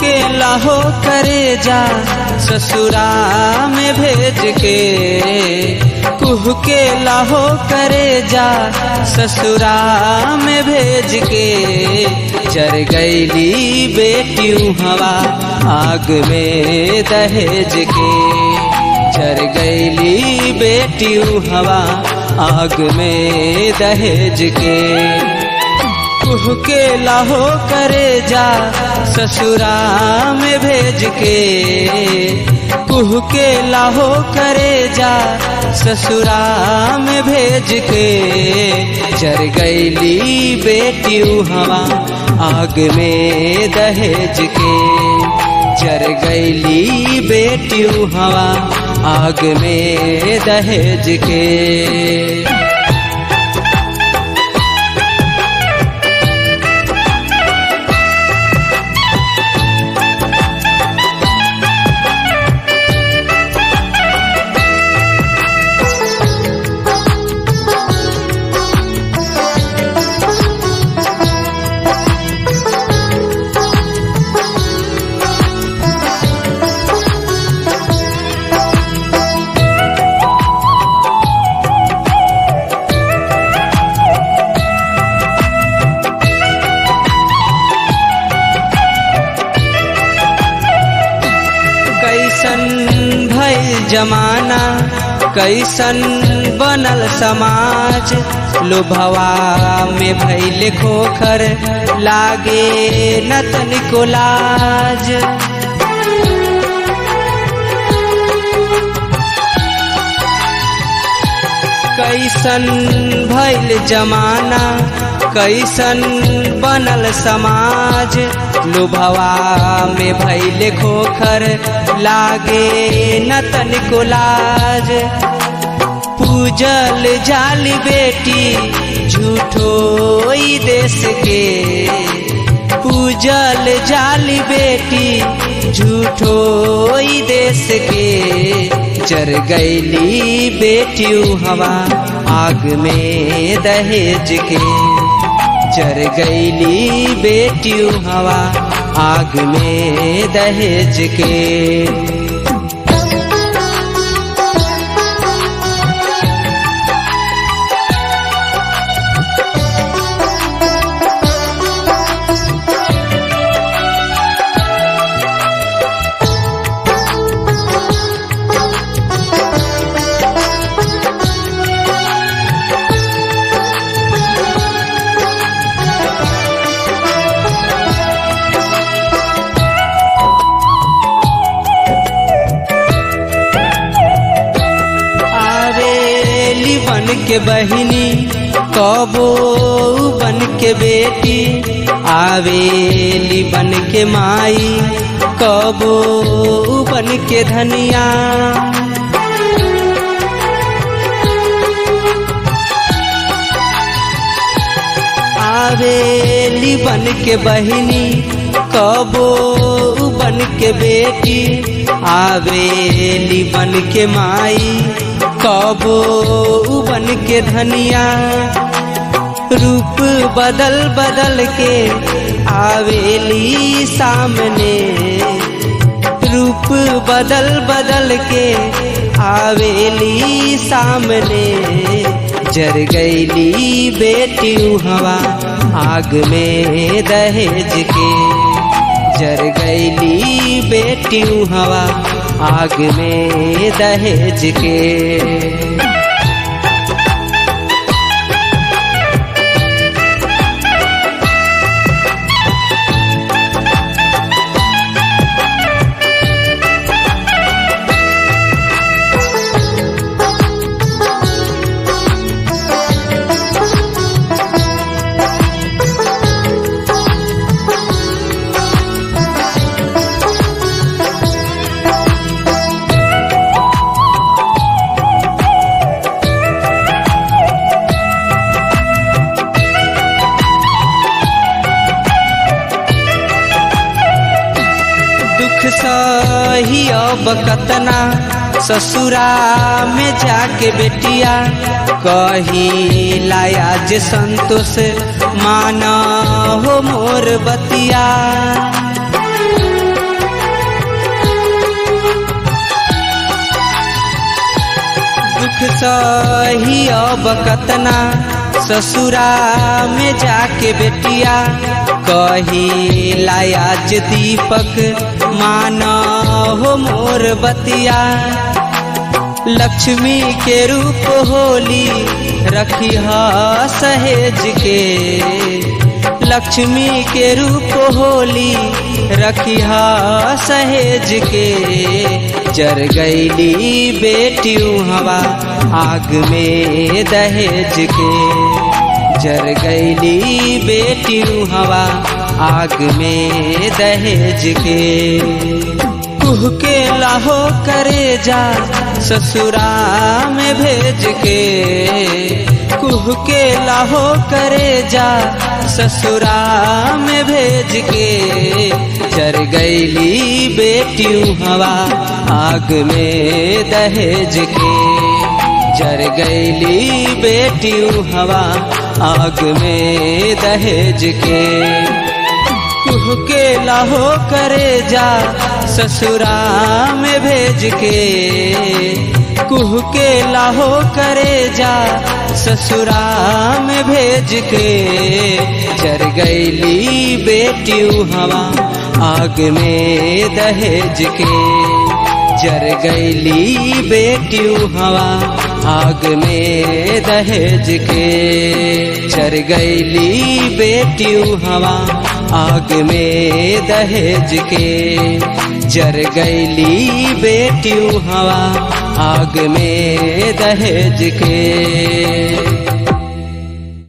के लाहो करे जा ससुरा में भेज के, कुह के लाहो करे जा ससुरा में भेज के। जर गईली बेटी हवा आग में दहेज के, जर गईली बेटी हवा आग में दहेज के। कुह के लाहो करे जा ससुरा में भेज के, कुह के लाहो करे जा ससुरा में भेज के। जर गईली बेटी हवा आग में दहेज के, जर गईली बेटी हवा आग में दहेज के। कैसन भइल जमाना, कैसन बनल समाज, लोभवा में भइल खोखर लागे न तनिको लाज। कैसन भइल जमाना, कैसन बनल समाज, लोभवा में भइल खोखर लागे न तनिको लाज। पूजल जाली बेटी झूठो ई देश के, पूजल जाली बेटी झूठो ई देश के। जर गईली बेटी हवा आग में दहेज के, जर गईली बेटी हवा आग में दहेज के। बन के बहिनी कबो बन के बेटी, आवेली बन के माई कबो बन के धनिया। आवेली बन के बहिनी कबो बन के बेटी, आवेली बन के माई कबो बन के धनिया। रूप बदल बदल के आवेली सामने, रूप बदल बदल के आवेली सामने। जर गईली बेटी हवा आग में दहेज के, जर गईली बेटी हवा आग में दहेज के। सही अब कतना ससुरा में जाके बेटिया, कही लाया जे संतोष माना हो मोर बतिया। सही अब कतना ससुरा में जाके बेटिया कही लायाज दीपक माना हो मोर बतिया। लक्ष्मी के रूप होली रखी सहेज के, लक्ष्मी के रूप होली रखी सहेज के। जर गईली बेटी हवा आग में दहेज के, जर गईली बेटी हवा आग में दहेज के। कुह के लाहो करे जा ससुरा में भेज के, कुह के लाहो करे जा ससुरा में भेज के। जर गईली बेटी हवा आग में दहेज के, जर गईली बेटी हवा आग में दहेज के। कुह के लाहो करे जा ससुरा में भेज के, कुह के लाहो करे जा ससुरा में भेज के। जर गईली बेटी हवा आग में दहेज के, जर गईली बेटी हवा आग में दहेज के। जर गईली बेटी हवा आग में दहेज के, जर गईली बेटी हवा आग में दहेज के।